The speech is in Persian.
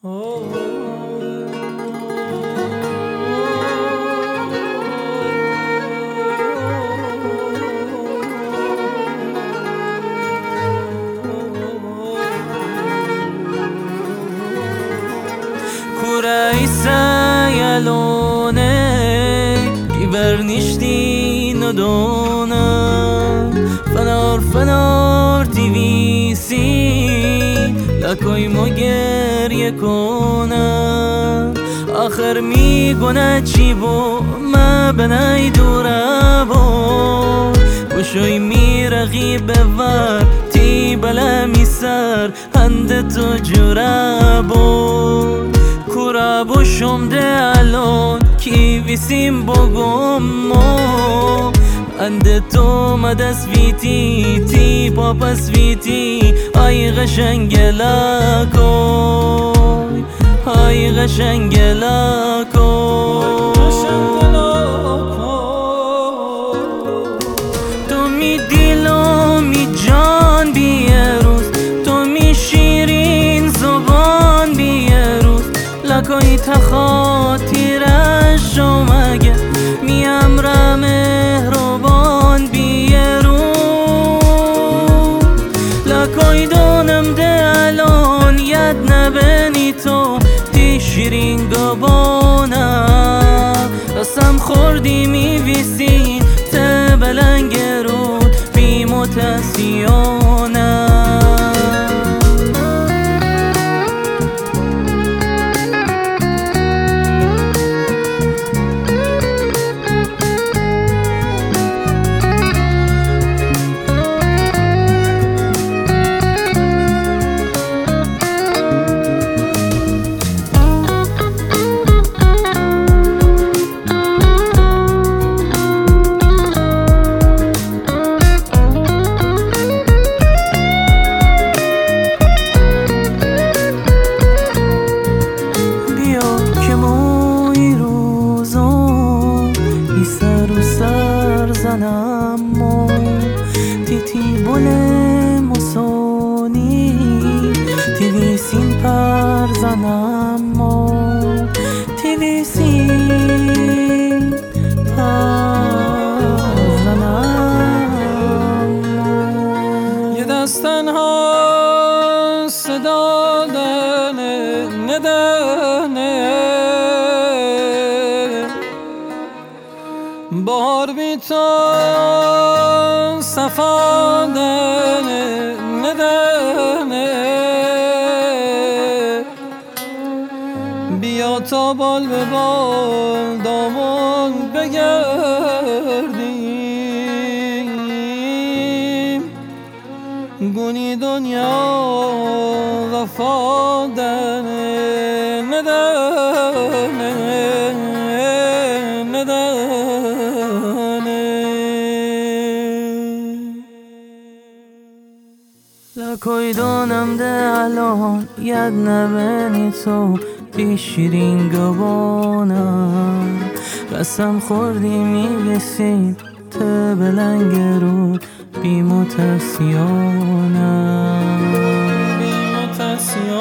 Yalone Givernistin odona Fanar tivisi Lakoy moger yekona آخر میگونه چی بو ما بنای دورا بو وشوی میرقی بور تی بلا میسر هند تو جورا بو کورا بو شمده الان کی ویسیم بگم مو هند تو مدس ویتی تی پاپس ویتی آی غشنگلاکوی های قشنگلاکو تو می دل و می جان بیروز تو می شیرین زبان بیروز لکای تخاطیرش مگه می امر مهربان بیروز لکای دونم دلان ید نبنی تو شیرین گبانا قسم خوردی میویسین ته بلنگ رود بی متسیانا تیتی بول مسونی تیویسین پر زنمو تیویسین پر زنمو یه دستن ها صدا دنه ندنه بار بی تو صفا دنه ندنه بیا تا بال به بال دامن بگردیم گونی دنیا وفا دنه ندنه لکوی دونم ده الان ید نبنی تو بی شیرین گبانا قسم خوردی میبسین ته بلنگ رود بی متسیانا